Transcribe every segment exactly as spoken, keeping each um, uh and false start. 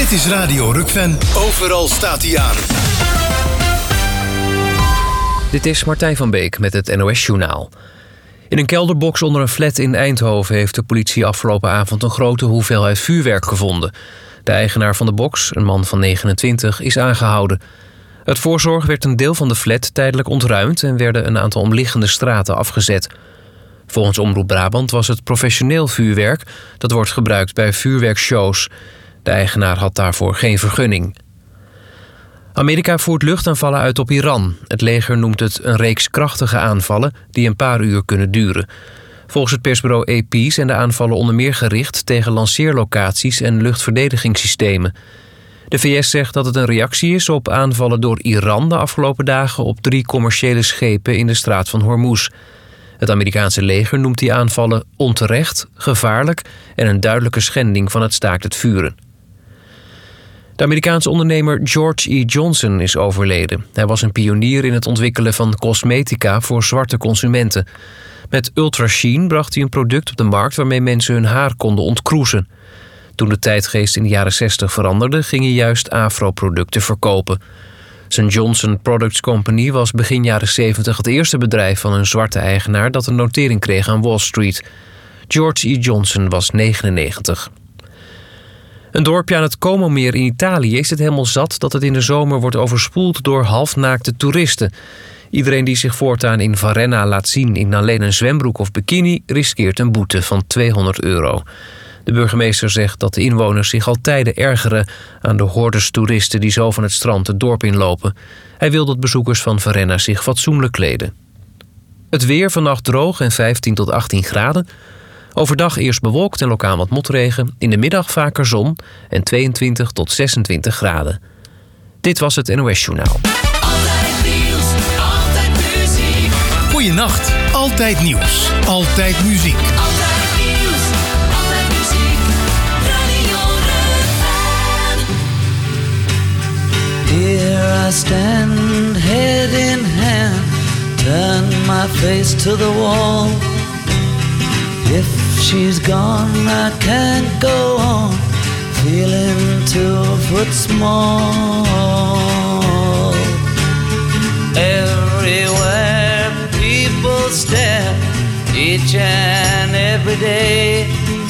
Dit is Radio Rukven. Overal staat hij aan. Dit is Martijn van Beek met het N O S-journaal. In een kelderbox onder een flat in Eindhoven heeft de politie afgelopen avond een grote hoeveelheid vuurwerk gevonden. De eigenaar van de box, een man van negenentwintig, is aangehouden. Uit voorzorg werd een deel van de flat tijdelijk ontruimd en werden een aantal omliggende straten afgezet. Volgens Omroep Brabant was het professioneel vuurwerk dat wordt gebruikt bij vuurwerkshows. De eigenaar had daarvoor geen vergunning. Amerika voert luchtaanvallen uit op Iran. Het leger noemt het een reeks krachtige aanvallen die een paar uur kunnen duren. Volgens het persbureau A P zijn de aanvallen onder meer gericht tegen lanceerlocaties en luchtverdedigingssystemen. De V S zegt dat het een reactie is op aanvallen door Iran de afgelopen dagen op drie commerciële schepen in de straat van Hormuz. Het Amerikaanse leger noemt die aanvallen onterecht, gevaarlijk en een duidelijke schending van het staakt het vuren. De Amerikaanse ondernemer George E. Johnson is overleden. Hij was een pionier in het ontwikkelen van cosmetica voor zwarte consumenten. Met Ultra Sheen bracht hij een product op de markt waarmee mensen hun haar konden ontkroezen. Toen de tijdgeest in de jaren zestig veranderde, ging hij juist afro-producten verkopen. Zijn Johnson Products Company was begin jaren zeventig het eerste bedrijf van een zwarte eigenaar dat een notering kreeg aan Wall Street. George E. Johnson was negenennegentig. Een dorpje aan het Como-meer in Italië is het helemaal zat dat het in de zomer wordt overspoeld door halfnaakte toeristen. Iedereen die zich voortaan in Varenna laat zien in alleen een zwembroek of bikini riskeert een boete van tweehonderd euro. De burgemeester zegt dat de inwoners zich al tijden ergeren aan de hordes toeristen die zo van het strand het dorp inlopen. Hij wil dat bezoekers van Varenna zich fatsoenlijk kleden. Het weer vannacht droog en vijftien tot achttien graden. Overdag eerst bewolkt en lokaal wat motregen. In de middag vaker zon en tweeëntwintig tot zesentwintig graden. Dit was het N O S-journaal. Altijd nieuws, altijd muziek. Goeienacht. Altijd nieuws. Altijd muziek. Altijd nieuws, altijd muziek. Radio Rukven. Here I stand, head in hand, turn my face to the wall. If she's gone, I can't go on, feeling two foot small. Everywhere people stare, each and every day.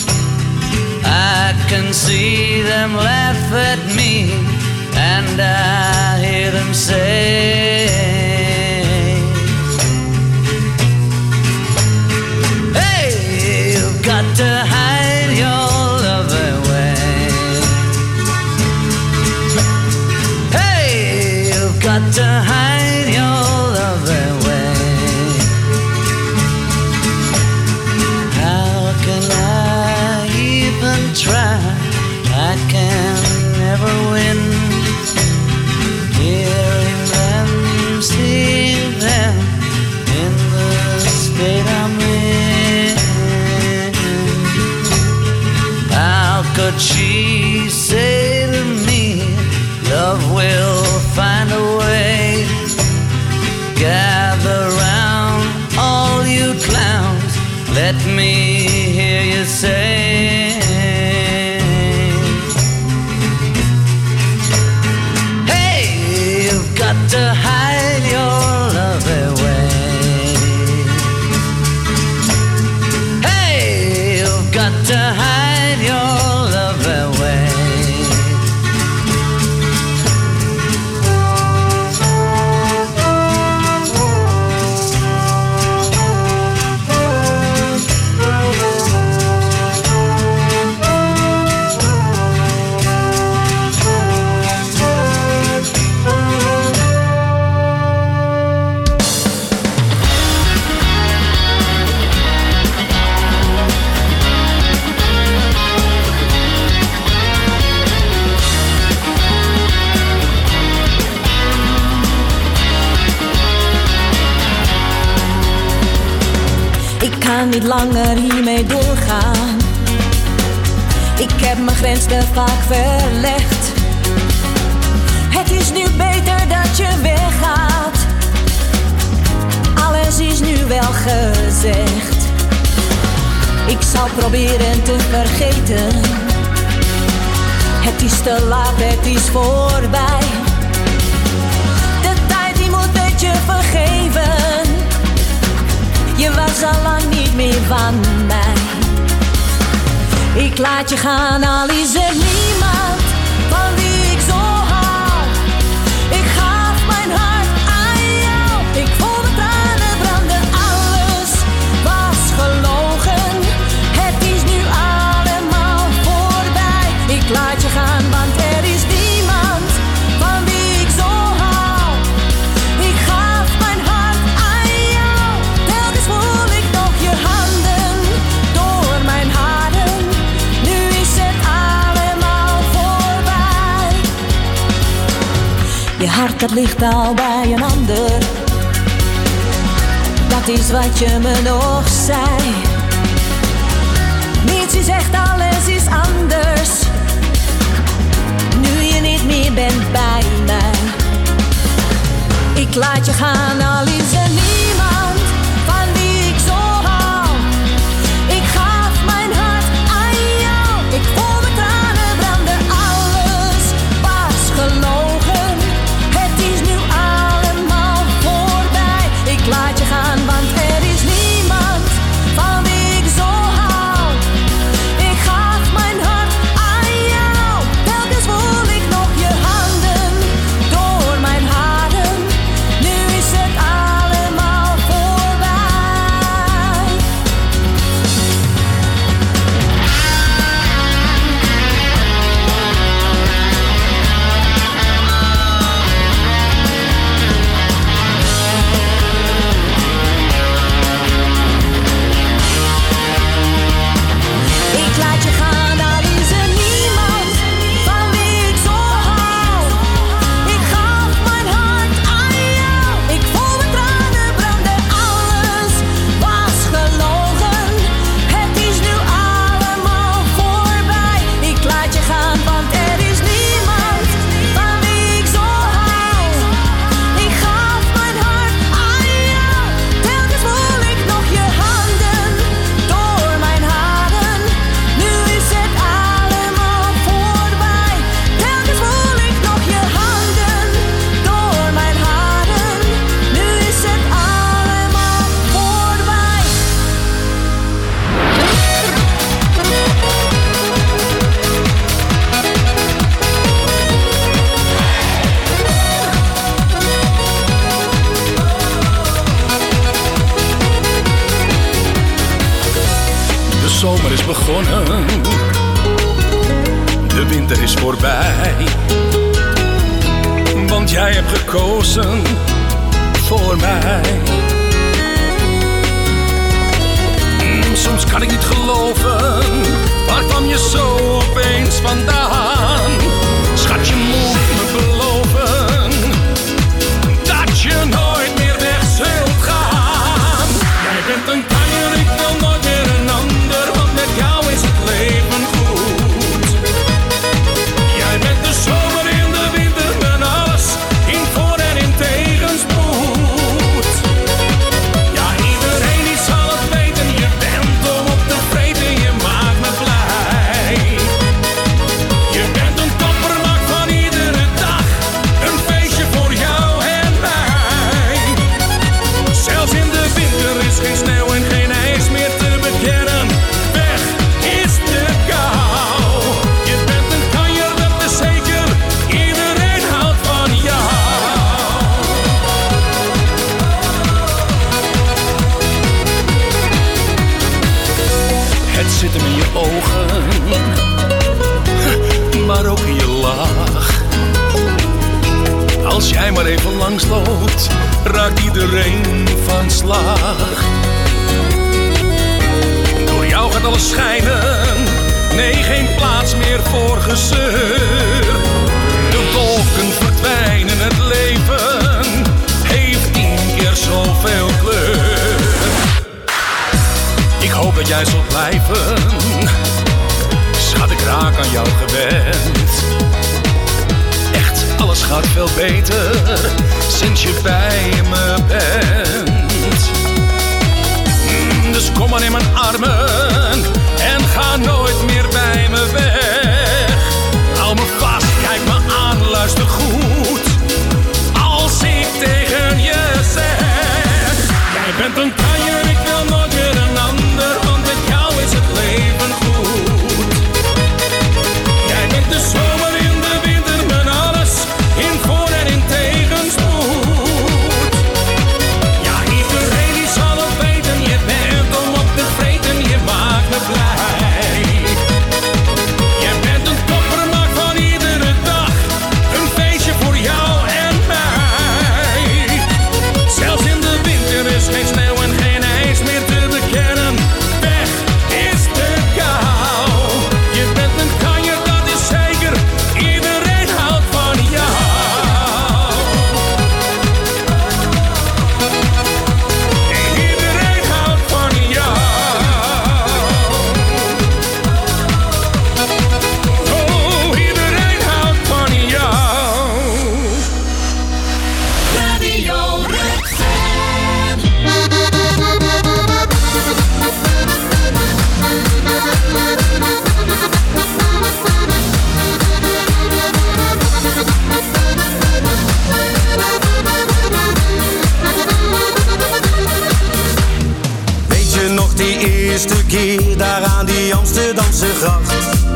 I can see them laugh at me, and I hear them say, got to hide your love away. Hey, you've got to hide your love away. How can I even try? I can never win. Hearing them, seeing them in the state I'm in. How could she say to me, love will find a way? Gather round, all you clowns, let me hear you say, hey, you've got to hide your love away. Hey, you've got to hide your love away. Ik kan niet langer hiermee doorgaan. Ik heb mijn grens te vaak verlegd. Het is nu beter dat je weggaat. Alles is nu wel gezegd. Ik zal proberen te vergeten. Het is te laat, het is voorbij. De tijd die moet het je vergeven. Je was al lang niet meer van mij. Ik laat je gaan, al is er niemand van wie ik zo hou. Ik gaf mijn hart aan jou. Ik voel de tranen branden, alles was gelogen. Het is nu allemaal voorbij. Ik laat je gaan, want er is niemand van wie ik zo hou. Ik gaf mijn hart aan jou. Telkens voel ik nog je handen door mijn haren. Nu is het allemaal voorbij. Je hart dat ligt al bij een ander. Dat is wat je me nog zei. Niets is echt, alles is anders. Nu je niet meer bent bij mij. Ik laat je gaan, al is er niemand van wie ik zo hou. Ik gaf mijn hart aan jou. Ik voel de tranen branden, alles was gelogen. Het is nu allemaal voorbij. Ik laat je gaan, want er is niemand van wie ik zo hou. Ik gaf mijn hart aan jou. Telkens voel ik nog je handen door mijn haren. Nu is het allemaal voorbij. Ik laat je gaan, al is er niemand van wie ik zo hou. Ik gaf mijn hart aan jou. Ik voel de tranen branden, alles was gelogen. Het is nu allemaal voorbij. Ik laat je gaan, want er is niemand van wie ik zo hou. Ik gaf mijn hart aan jou. Telkens voel ik nog je handen door mijn haren. Nu is het allemaal voorbij. Telkens voel ik nog je handen door mijn haren. Nu is het allemaal voorbij. De zomer is begonnen, de winter is voorbij. Want jij hebt gekozen voor mij. Mm, Soms kan ik niet geloven, waar kwam je zo opeens vandaan? Schat, je moet me beloven dat je nooit meer weg zult gaan. Jij bent een kanjer, ik wil nooit meer een ander, want met jou is het leven goed. Jij bent de zomer in de winter, mijn alles, in voor- en in tegenspoed. Ja, iedereen die zal het weten, je bent dol op tevreden, je maakt me blij. Je bent een topper, maakt van iedere dag een feestje voor jou en mij. Zelfs in de winter is geen sneeuw en geen ijs meer te bekennen. Weg is de kou. Je bent een kanjer, dat is zeker. Iedereen houdt van jou. Het zit hem in je ogen, maar ook in je lach. Als jij maar even langsloopt, raakt iedereen van slag. Door jou gaat alles schijnen, nee, geen plaats meer voor gezeur. De wolken verdwijnen, het leven heeft tien keer zoveel kleur. Ik hoop dat jij zult blijven, schat, ik raak aan jou gewend. Echt, alles gaat veel beter sinds je bij me bent. Mm, Dus kom maar in mijn armen en ga nooit meer bij me weg. Hou me eerste keer daar aan die Amsterdamse gracht.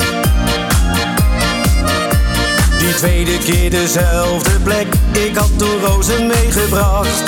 Die tweede keer dezelfde plek, ik had toen rozen meegebracht.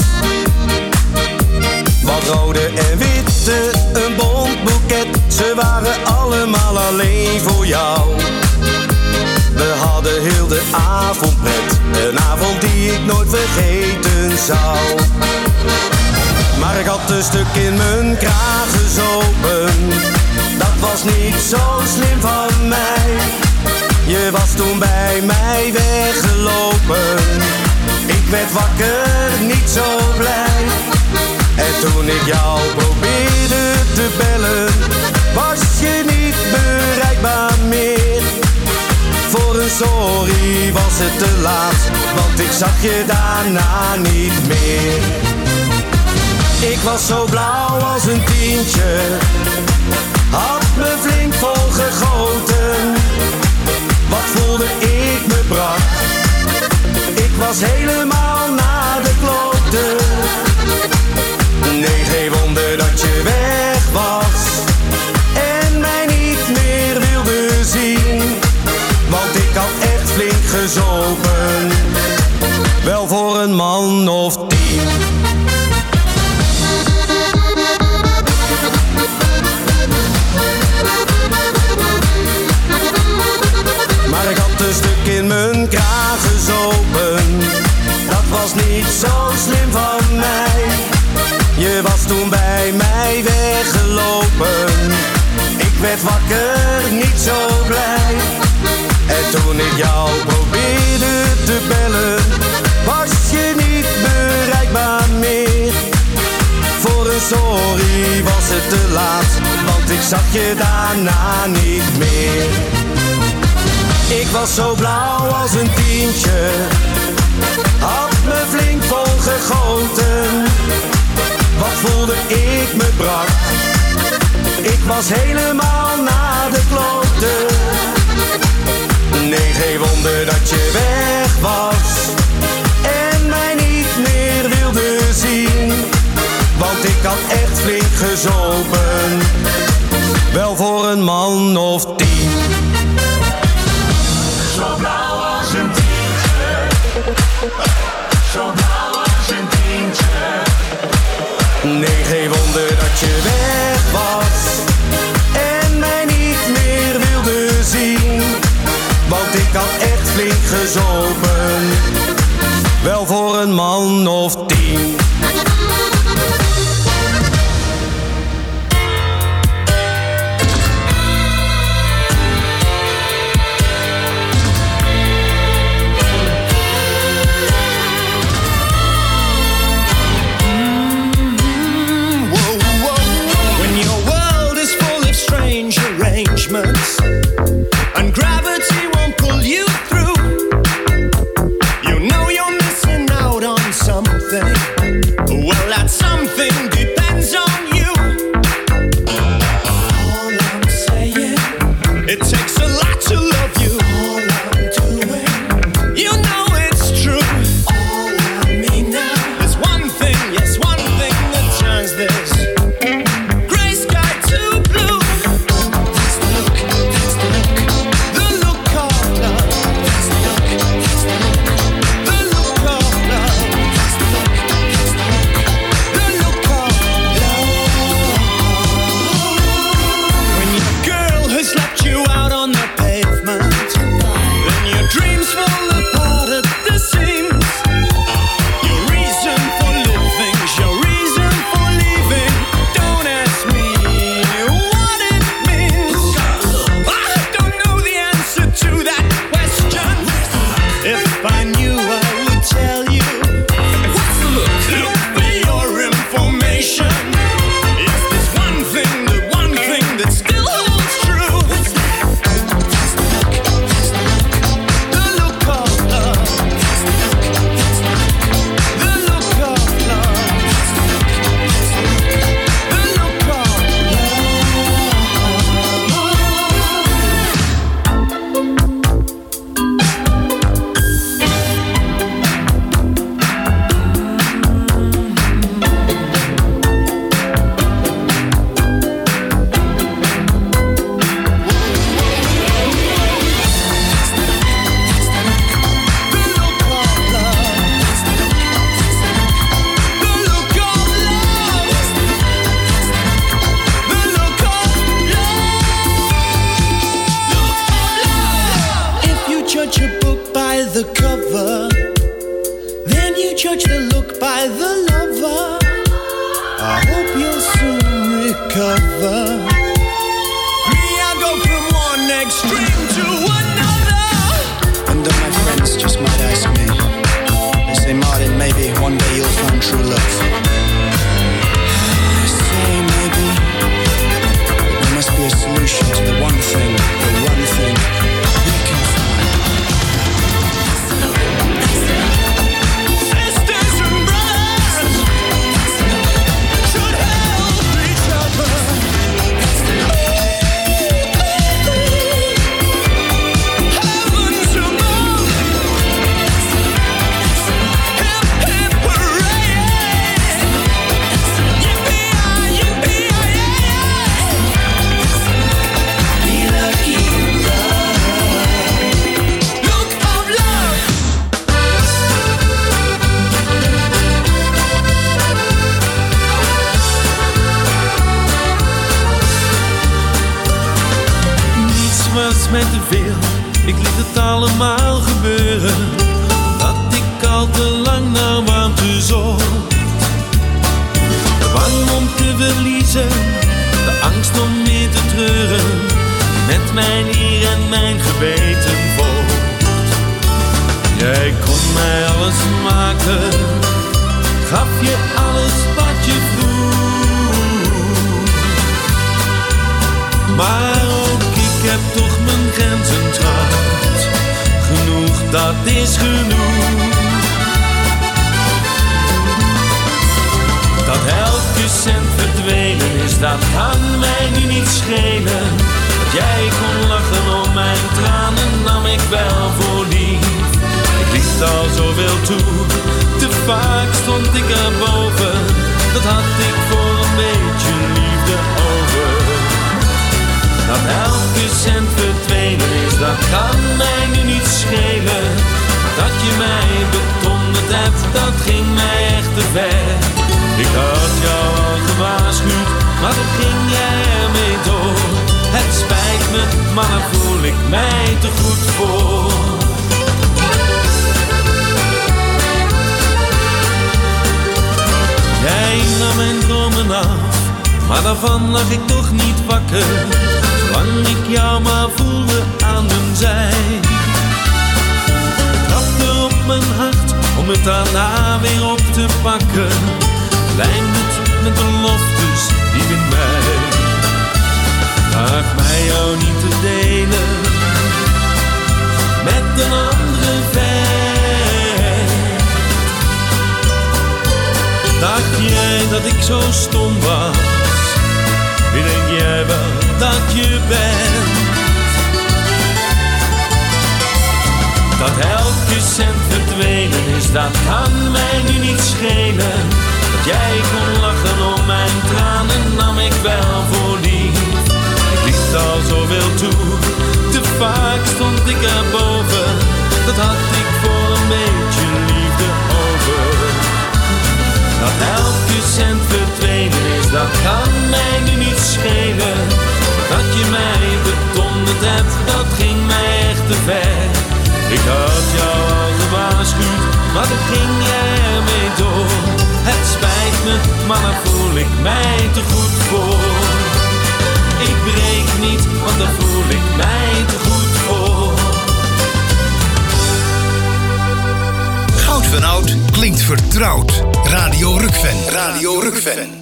Wat rode en witte, een bont boeket, ze waren allemaal alleen voor jou. We hadden heel de avond pret, een avond die ik nooit vergeten zou. Maar ik had een stuk in mijn kraag gezopen, dat was niet zo slim van mij. Je was toen bij mij weggelopen, ik werd wakker, niet zo blij. En toen ik jou probeerde te bellen, was je niet bereikbaar meer. Voor een sorry was het te laat, want ik zag je daarna niet meer. Ik was zo blauw als een tientje, had me flink vol gegoten. Wat voelde ik me brak, ik was helemaal naar de kloten. Nee, geen wonder dat je weg was en mij niet meer wilde zien. Want ik had echt flink gezopen, wel voor een man of tien. Maar ik had een stuk in mijn kraag gezopen, dat was niet zo slim van mij. Je was toen bij mij weggelopen, ik werd wakker, niet zo blij. En toen ik jou probeerde te bellen, was je niet bereikbaar meer. Voor een sorry was het te laat, want ik zag je daarna niet meer. Ik was zo blauw als een tientje, had me flink vol gegoten. Wat voelde ik me brak, ik was helemaal naar de kloten. Nee, geen wonder dat je weg was en mij niet meer wilde zien. Want ik had echt flink gezopen, wel voor een man of tien. Zo blauw als een tientje, zo blauw als een tientje. Nee, geen wonder dat je weg was en mij niet meer wilde zien. Want ik had echt flink gezopen, wel voor een man of tien. And gravity won't pull you through. You know you're missing out on something. lover. I hope you'll soon recover. Me, I go from one extreme to another. And all my friends just might ask me. They say, Martin, maybe one day you'll find true love. I say maybe. There must be a solution to the one thing, the one thing we can find. Sisters and brothers should help each other. Heavens above. Hip, hip, hooray. Yippee-yi, yippee-yi-yi. Be lucky in love. Look of love. Niets was mij te veel, ik liet het allemaal gebeuren. Omdat ik al te lang naar warmte zocht. De bang om te verliezen, de angst om meer te treuren. Met mijn eer en mijn geweten vocht. Jij kon mij alles maken, gaf je alles wat je vroeg. Maar ook ik heb toch mijn grenzen tracht. Genoeg, dat is genoeg. Dat elke cent verdwenen is, dat kan mij nu niet schelen. Dat jij kon lachen om mijn tranen, nam ik wel voor lief. Ik liet al zoveel toe, te vaak stond ik erboven. Dat had ik voor een beetje liefde over. Dat elke cent verdwenen is, dat kan mij nu niet schelen. Dat je mij bedonderd hebt, dat ging mij echt te ver. Ik had jou al gewaarschuwd, maar toen ging jij ermee door. Het spijt me, maar daar voel ik mij te goed voor. Jij nam mijn dromen af, maar daarvan lag ik toch niet wakker. Zolang ik jou maar voelde aan mijn zij. Ik trapte op mijn hart om het daarna weer op te pakken. Lijm het met beloftes diep in mij. Vraag mij jou niet te delen met een andere vent. Dacht jij dat ik zo stom was? Wie denk jij wel dat je bent? Dat elke cent verdwenen is, dat kan mij nu niet schelen. Dat jij kon lachen om mijn tranen, nam ik wel voor lief. Ik liet al zoveel toe, te vaak stond ik erboven. Dat had ik voor een beetje liefde over. Dat elke cent verdwenen is, dat kan mij nu niet schelen. Dat je mij bedonderd hebt, dat ging mij echt te ver. Ik had jou al gewaarschuwd, maar toen ging jij ermee door. Het spijt me, maar daar voel ik mij te goed voor. Ik breek niet, want daar voel ik mij te goed voor. Goud van Oud klinkt vertrouwd. Radio Rukven. Radio Rukven.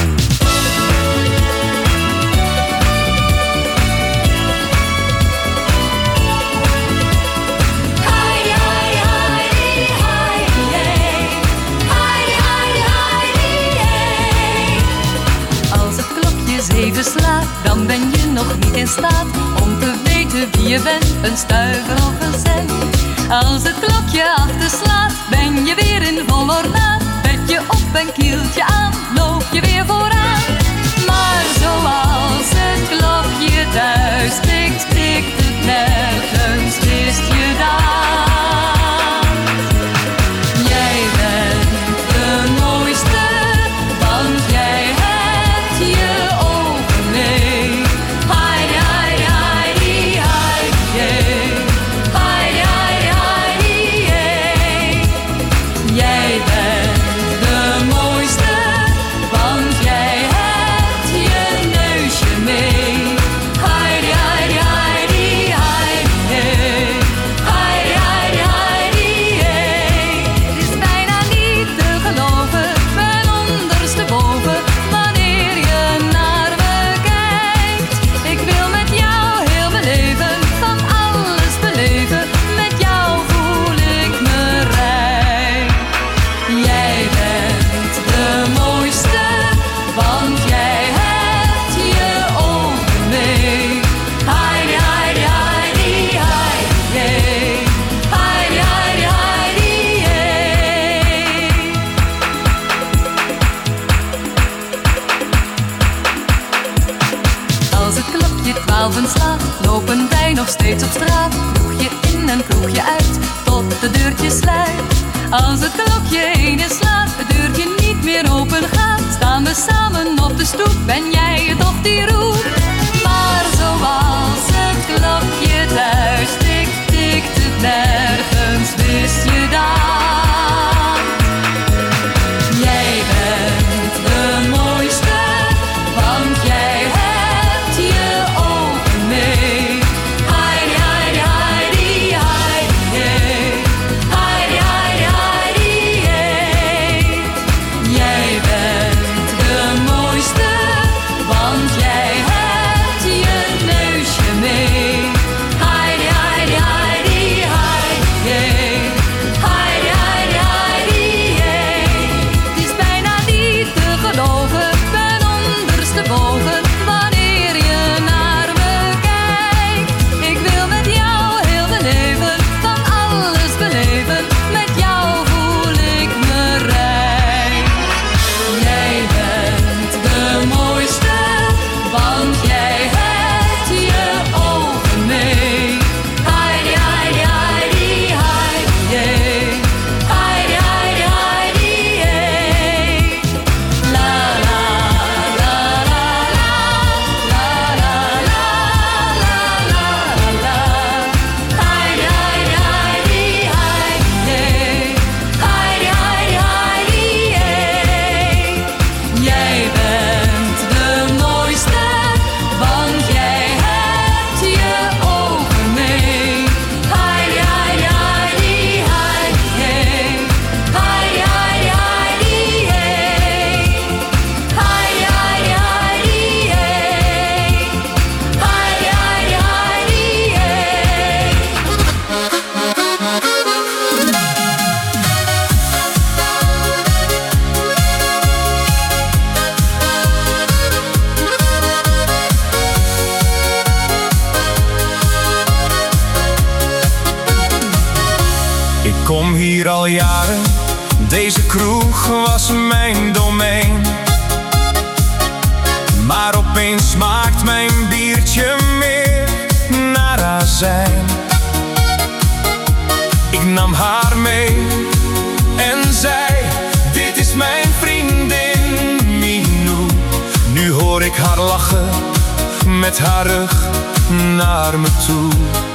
Zeven slaat, dan ben je nog niet in staat om te weten wie je bent, een stuiver of een cent. Als het klokje achter slaat, ben je weer in vol ornaat. Zet je op en kielt je aan, loop je weer vooraan. Maar zoals het klokje thuis tikt, tikt het nergens, wist je daar. Jij bent de mooiste, want jij hebt je ogen mee. Hai, hai, hai, hai, jee. Hai, hai, hai, jee. Jij bent de mooiste. twaalfen slaat, lopen wij nog steeds op straat. Kroegje in en kroegje uit, tot de deurtje sluit. Als het klokje ene slaat, het deurtje niet meer open gaat, staan we samen op de stoep, ben jij het toch die roep? Maar zoals het klokje thuis tikt, tikt het nergens, wist je dat? Jij bent de mooiste, want jij hebt je ogen mee. Heidi, heidi, heidi, heidi, hey. Heidi, heidi, heidi, hey. Jij bent de mooiste, want jij hebt je neusje mee. Heidi, heidi, heidi, heidi, hey. Heidi, heidi, heidi, hey. Het is bijna niet te geloven, ben ondersteboven wanneer je naar me kijkt. Ik wil met jou heel mijn leven van alles beleven, met jou voel ik me rijk. Jij bent de mooiste, want jij hebt je ogen mee. Heidi, heidi, heidi, heidi, hey. Heidi, heidi, heidi, hey. La la la la la, la la la la la la. Heidi, heidi, heidi, heidi, hey. Heidi, heidi, heidi, hey. Jij bent de mooiste, want jij hebt je ogen mee. Heidi, heidi, heidi, heidi, hey. Heidi, heidi, heidi, hey. Heidi, heidi, heidi, hey. Heidi, heidi, heidi, hey. Ik kom hier al jaren, deze kroeg was mijn domein. Maar opeens smaakt mijn biertje meer naar azijn. Ik nam haar mee en zei, dit is mijn vriendin Minou. Nu hoor ik haar lachen met haar rug naar me toe.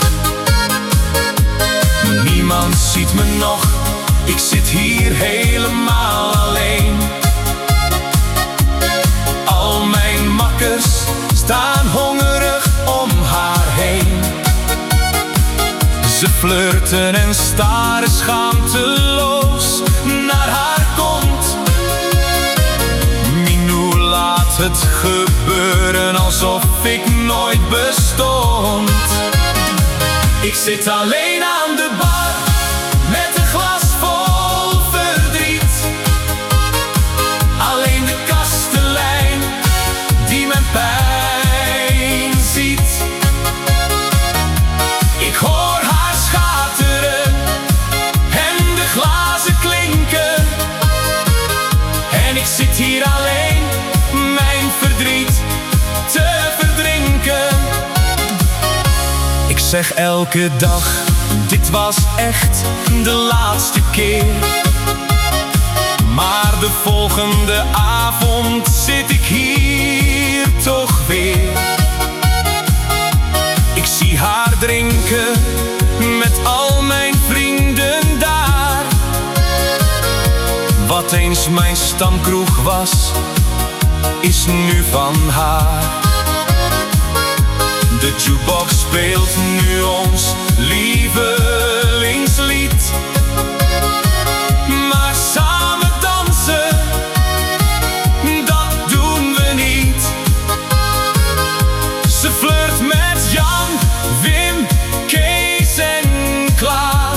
Niemand ziet me nog, ik zit hier helemaal alleen. Al mijn makkers staan hongerig om haar heen. Ze flirten en staren schaamteloos naar haar kont. Minou laat het gebeuren alsof ik nooit bestond. Ik zit alleen aan de bar met een glas vol verdriet. Alleen de kastelein die mijn pijn ziet. Ik hoor haar schateren en de glazen klinken. En ik zit hier alleen mijn verdriet te verdrinken. Ik zeg elke dag, dit was echt de laatste keer. Maar de volgende avond zit ik hier toch weer. Ik zie haar drinken met al mijn vrienden daar. Wat eens mijn stamkroeg was, is nu van haar. De jukebox speelt nu ons lievelingslied. Maar samen dansen, dat doen we niet. Ze flirt met Jan, Wim, Kees en Klaas.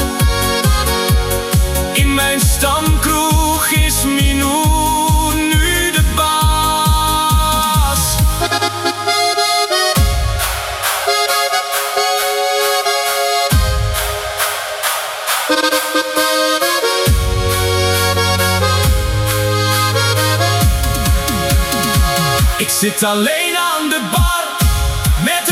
In mijn stamkroeg is Minou nu de baas. Ik zit alleen aan de bar met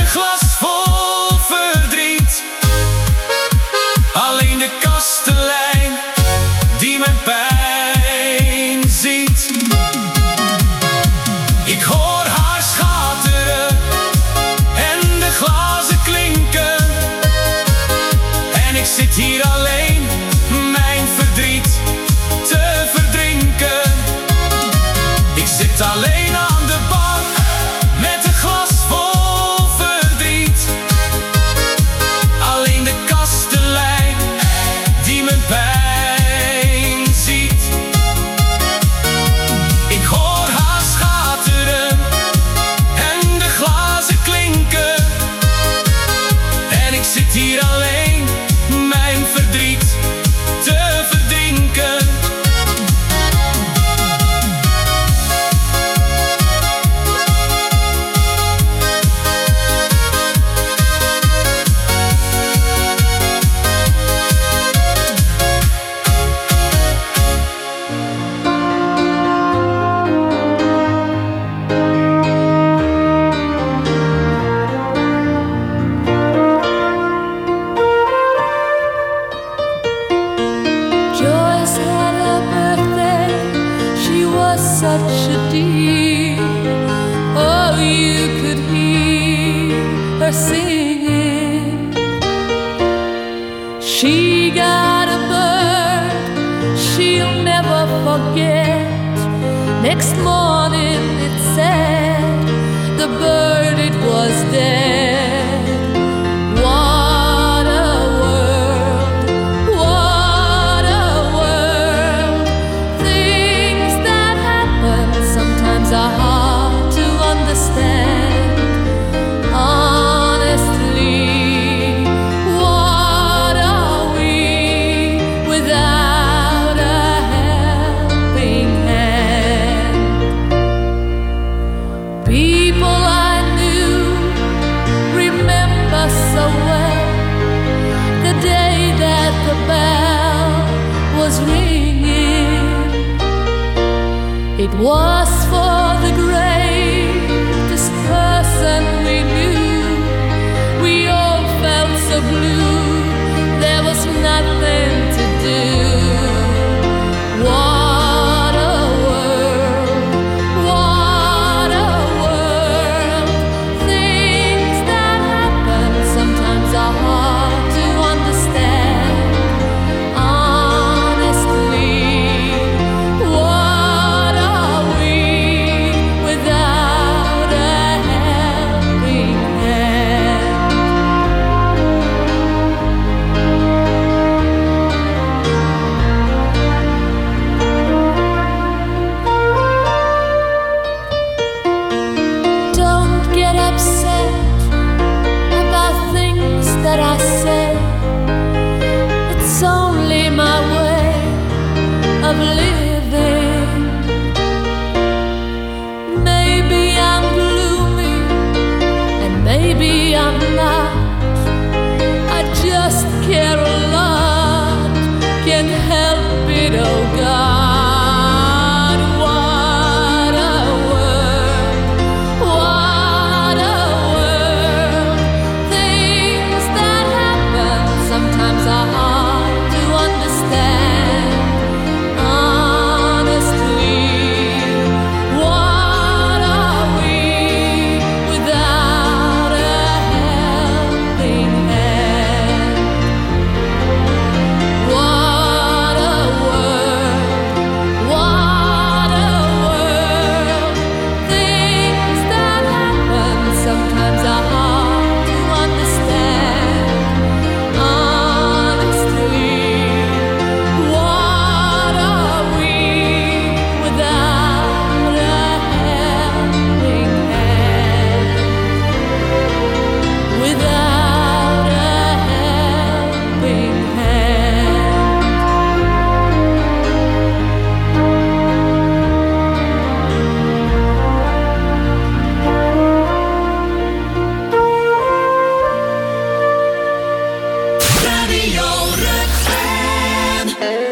Ik zit alleen aan de bank met een glas vol verdriet. Alleen de kastelein die mijn pijn ziet. Ik hoor haar schateren en de glazen klinken. En ik zit hier alleen mijn verdriet te verdrinken. Joyce had a birthday, she was such a dear. Oh, you could hear her singing. She got a bird she'll never forget. Next morning it said the bird it was dead. What a world, what a world. Things that happen sometimes are hard to understand. Honestly, what are we without a helping hand? People I knew remember so well the day that the bell was ringing. It was for the greatest person we knew. We all felt so blue, there was nothing to do. What a world, what a world. Things that happen sometimes are hard to understand. Honestly, what are we without a helping hand? Don't get upset about things that I say. It's only my way of living. Maybe I'm gloomy and maybe I'm not. I just care a lot, can't help it, oh God. What a world, what a world. Things that happen sometimes are hard to understand. Honestly, what are we without a helping hand? What a world, what a world. Things that happen sometimes are hard to understand. Honestly, what are we without a helping hand? Without a helping hand. Radio Rukven.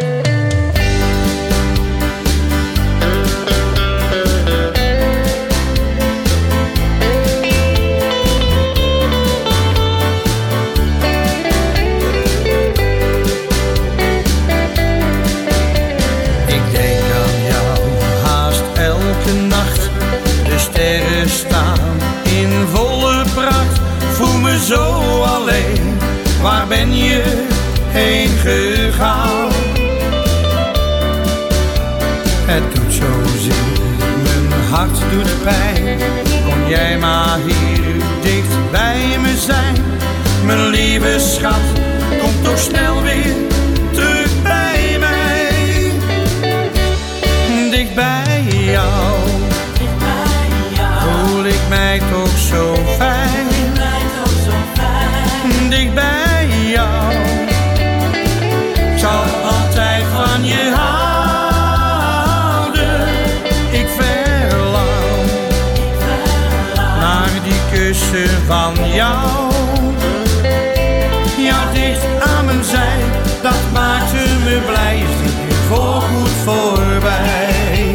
Ik denk aan jou haast elke nacht. De sterren staan in volle pracht. Voel me zo alleen. Waar ben je heen gegaan? Het doet zozeer mijn doet pijn. Kon jij maar hier dicht bij me zijn. Mijn lieve schat, kom toch snel weer terug bij mij. Dicht bij jou, voel ik mij toch zo fijn. Dicht bij jou, ik zal altijd van je houden. Ik verlang naar die kussen van jou. Ja, dicht aan mijn zij, dat maakte me blij. Is dit nu voorgoed voorbij?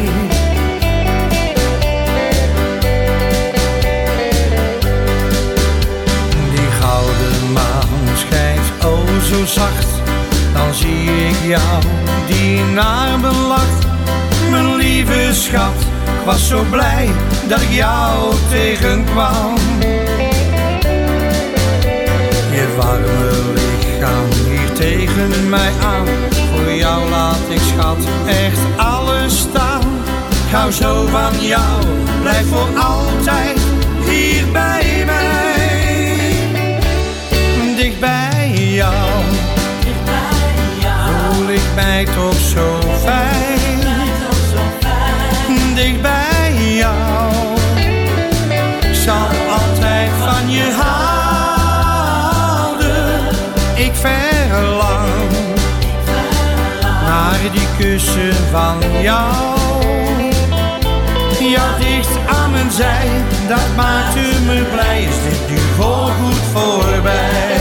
Die gouden maan schijnt oh zo zacht. Dan zie ik jou die naar me lacht. Mijn lieve schat, ik was zo blij dat ik jou tegenkwam. Je warme lichaam hier tegen mij aan. Voor jou laat ik schat echt alles staan. Ik hou zo van jou, blijf voor altijd hier bij mij. Dicht bij jou, voel ik mij toch zo fijn. Dicht bij jou, ik zal altijd van je houden. Ik verlang naar die kussen van jou. Ja, dicht aan mijn zij, dat maakte me blij. Is dit nu voorgoed voorbij?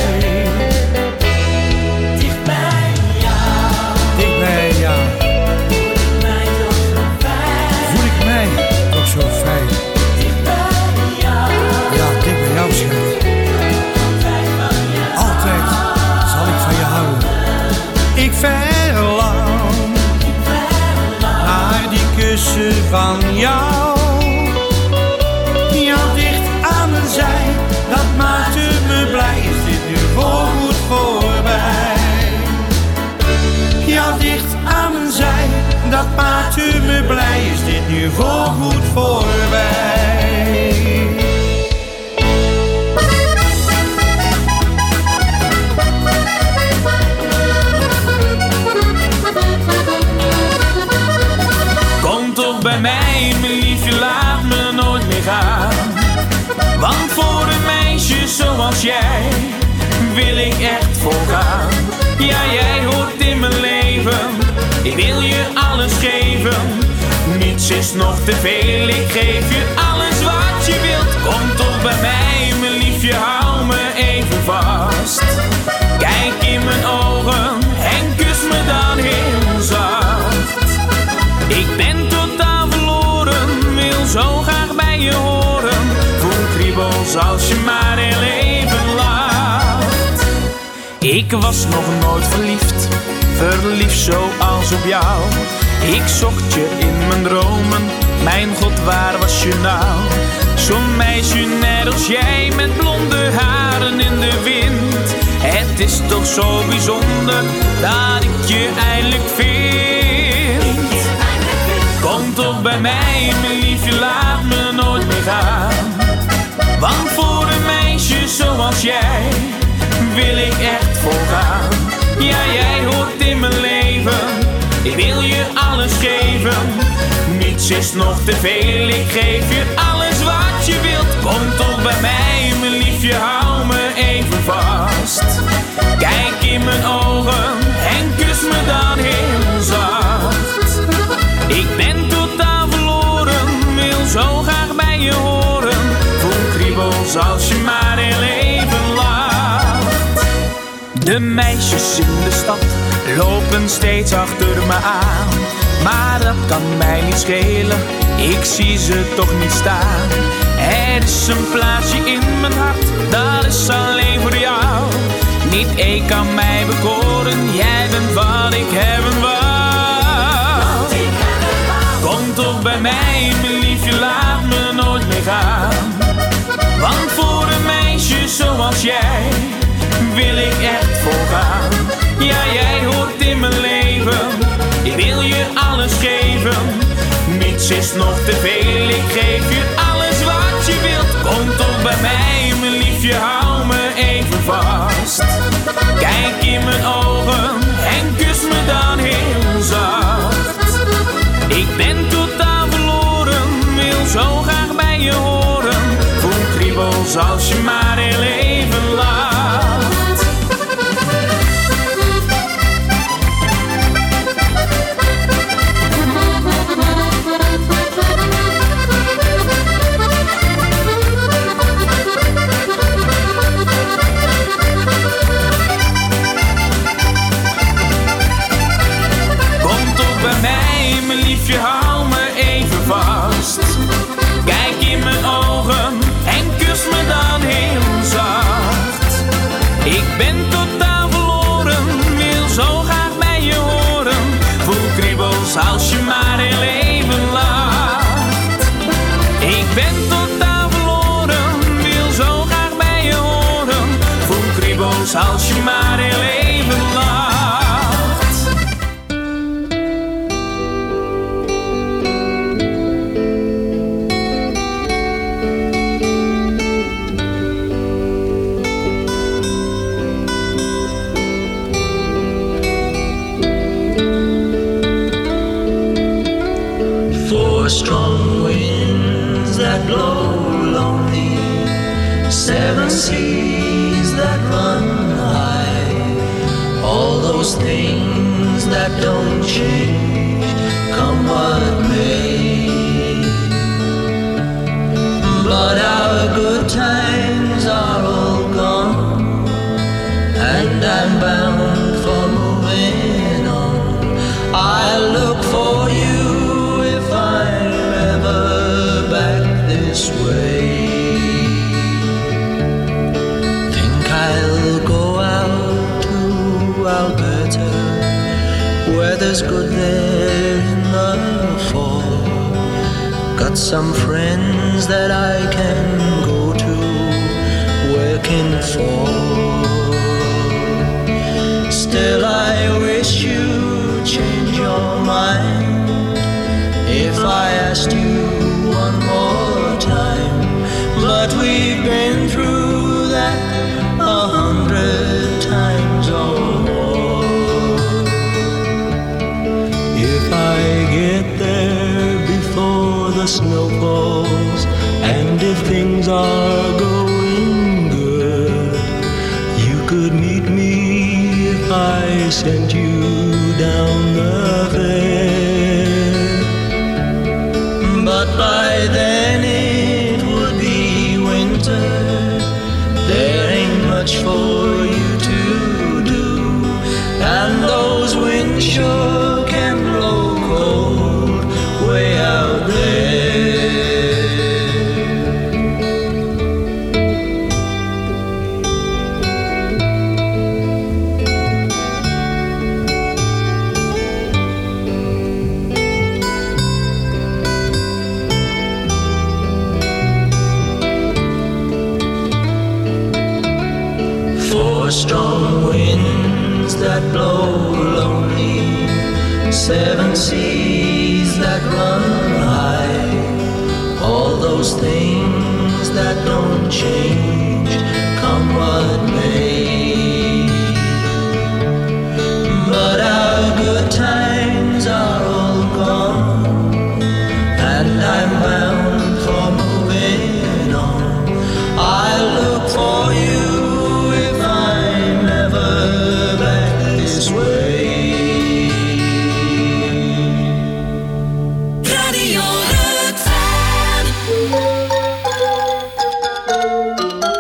Dicht bij jou, dicht bij jou, voel ik mij toch zo fijn. Dicht bij jou, ja, dicht bij jou, schat. Altijd zal ik van je houden. Ik verlang naar die kussen van jou. Ja, dicht aan mijn zij, dat maakte me blij. Is dit nu voorgoed voorbij? Ja, dicht aan mijn zij, dat maakte me blij. Is dit nu voorgoed voorbij? Kom toch bij mij, mijn liefje, laat me nooit meer gaan. Want voor een meisje zoals jij wil ik echt volgaan. Ja, jij hoort in mijn leven, ik wil je alles geven. Niets is nog te veel, ik geef je alles wat je wilt. Kom toch bij mij, mijn liefje, hou me even vast. Kijk in mijn ogen en kus me dan heel zacht. Ik ben totaal verloren, wil zo graag bij je horen. Voel kriebels als je maar heel even lacht. Ik was nog nooit verliefd, verliefd zoals op jou. Ik zocht je in mijn dromen, mijn god, waar was je nou? Zo'n meisje net als jij, met blonde haren in de wind. Het is toch zo bijzonder dat ik je eindelijk vind. Kom toch bij mij, mijn liefje, laat me nooit meer gaan. Want voor een meisje zoals jij wil ik echt volgaan. Ja, jij hoort in mijn leven, ik wil je alles geven. Niets is nog te veel, ik geef je alles wat je wilt. Kom toch bij mij, mijn liefje, hou me even vast. Kijk in mijn ogen en kus me dan heel zacht. Ik ben totaal verloren, wil zo graag bij je horen. Voel kriebels als je maar heel even lacht. De meisjes in de stad lopen steeds achter me aan. Maar dat kan mij niet schelen, ik zie ze toch niet staan. Er is een plaatsje in mijn hart, dat is alleen voor jou. Niet één kan mij bekoren, jij bent wat ik hebben wou. Kom toch bij mij, mijn liefje, laat me nooit meer gaan. Want voor een meisje zoals jij wil ik echt volgaan. Ja, jij hoort in mijn leven, ik wil je alles geven. Niets is nog te veel, ik geef je bij mij, mijn liefje, hou me even vast. Kijk in mijn ogen en kus me dan heel zacht. Ik ben totaal verloren, wil zo graag bij je horen. Voel kriebels als je maar heel even lacht. Je hou me even vast. Kijk in mijn ogen en kus me dan heel zacht. Ik ben totaal verloren, wil zo graag bij je horen. Voel kriebels als je maar heel even lacht. Ik ben totaal verloren, wil zo graag bij je horen. Voel kriebels als je maar heel even lacht. Strong winds that blow lonely, seven seas that run high, all those things that don't change, come what may. But our good times are all gone, and I'm bound for moving on. I look for you this way. Think I'll go out to Alberta, weather's good there in the fall. Got some friends that I can go to working for. Still I wish you'd change your mind if I asked you one more time. But we've been through that a hundred times or more. If I get there before the snow falls, and if things are going good, you could meet me if I sent you down the fair. But by then it would be winter, there ain't much for you to do, and those winds sure can blow cold way out there. Strong winds that blow lonely, seven seas that run high, all those things that don't change, come what may. But our good times are all gone, and I'm bound for moving on. I look for you Radio Rukven.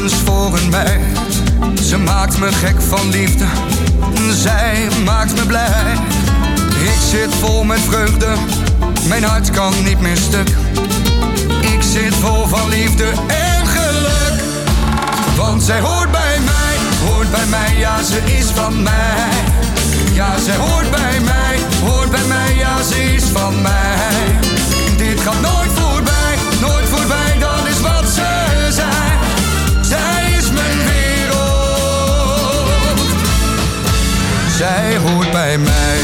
gevoelens voor een meid. Ze maakt me gek van liefde, zij maakt me blij. Ik zit vol met vreugde, mijn hart kan niet meer stuk. Ik zit vol van liefde en geluk. Want zij hoort bij mij, hoort bij mij, ja ze is van mij. Ja zij hoort bij mij, hoort bij mij, ja ze is van mij. Dit gaat nooit voorbij, nooit voorbij, dat is wat ze zijn. Zij is mijn wereld, zij hoort bij mij.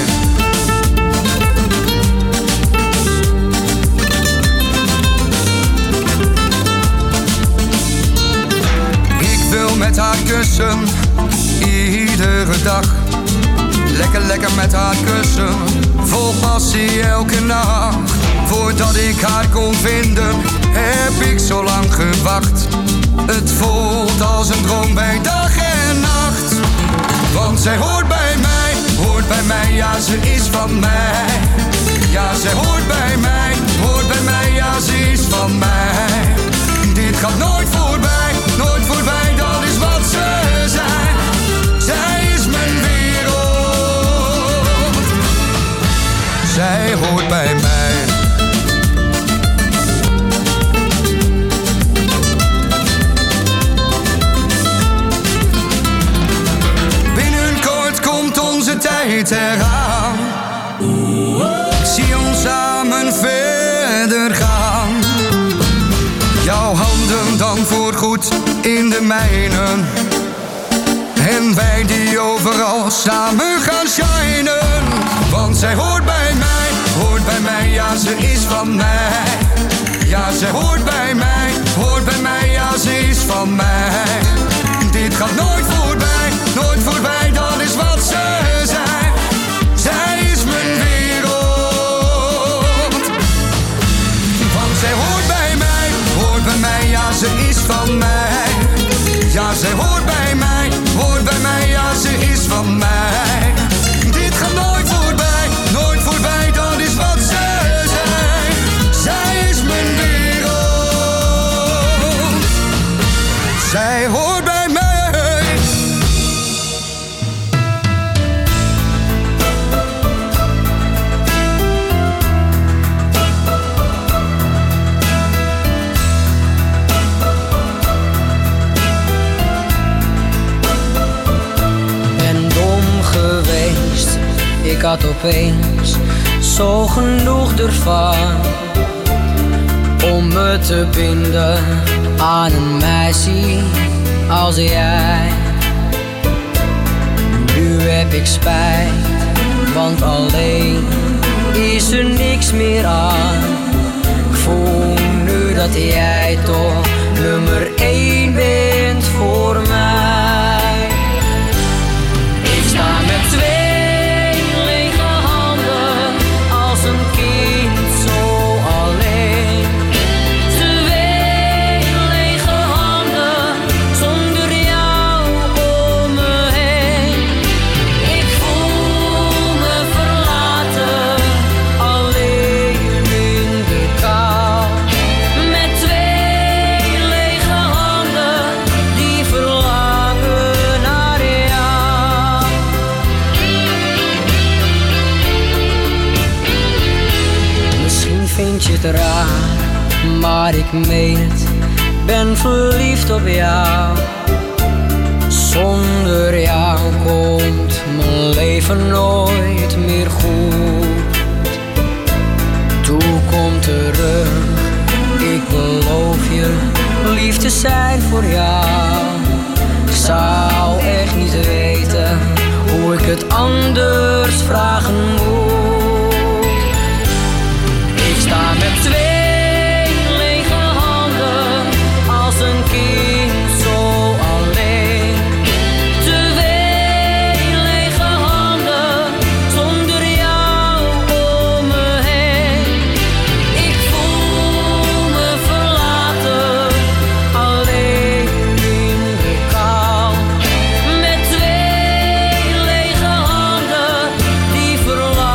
Ik wil met haar kussen, iedere dag. Lekker, lekker met haar kussen, vol passie elke nacht. Voordat ik haar kon vinden, heb ik zo lang gewacht. Het voelt als een droom bij dag en nacht. Want zij hoort bij mij, hoort bij mij, ja ze is van mij. Ja zij hoort bij mij, hoort bij mij, ja ze is van mij. Dit gaat nooit voorbij, nooit voorbij, dat is wat ze zijn. Zij is mijn wereld, zij hoort bij mij. Binnenkort komt onze tijd eraan. Ik zie ons samen verder gaan. Jouw handen dan voorgoed in de mijnen. En wij die overal samen gaan shinen. Want zij hoort bij mij, hoort bij mij, ja ze is van mij. Ja zij hoort bij mij, hoort bij mij, ja ze is van mij. Dit gaat nooit voorbij, nooit voorbij, dat is wat ze zijn. Zij is mijn wereld. Want zij hoort bij mij, hoort bij mij, ja ze is van mij. Ja zij hoort bij mij, hoort bij mij, ja ze is van mij. Dit gaat nooit voorbij, nooit voorbij, dat is wat ze zijn. Zij is mijn wereld, zij hoort bij mij. Ik had opeens zo genoeg ervan om me te binden aan een meisje als jij. Nu heb ik spijt, want alleen is er niks meer aan. Ik voel nu dat jij toch nummer één bent voor mij. Ik sta met twee raar, maar ik meen het, ben verliefd op jou. Zonder jou komt mijn leven nooit meer goed. Toekom terug, ik beloof je lief te zijn voor jou. Ik zou echt niet weten hoe ik het anders vragen moet. Ik sta met twee lege handen als een kind zo alleen. Twee lege handen zonder jou om me heen. Ik voel me verlaten, alleen in de kou. Met twee lege handen die verlaten.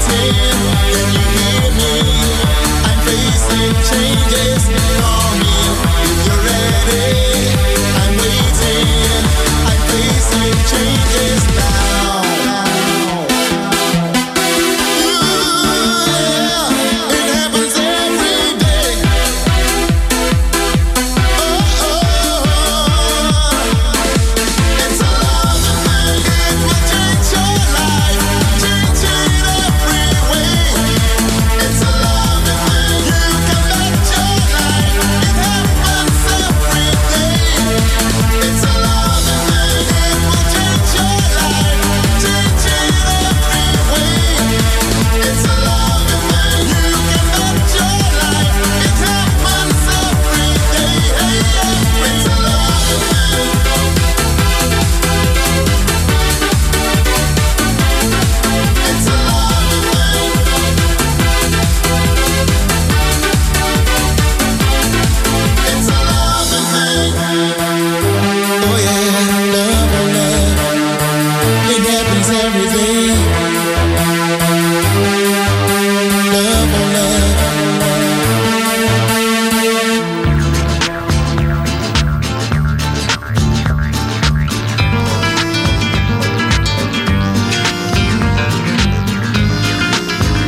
meer.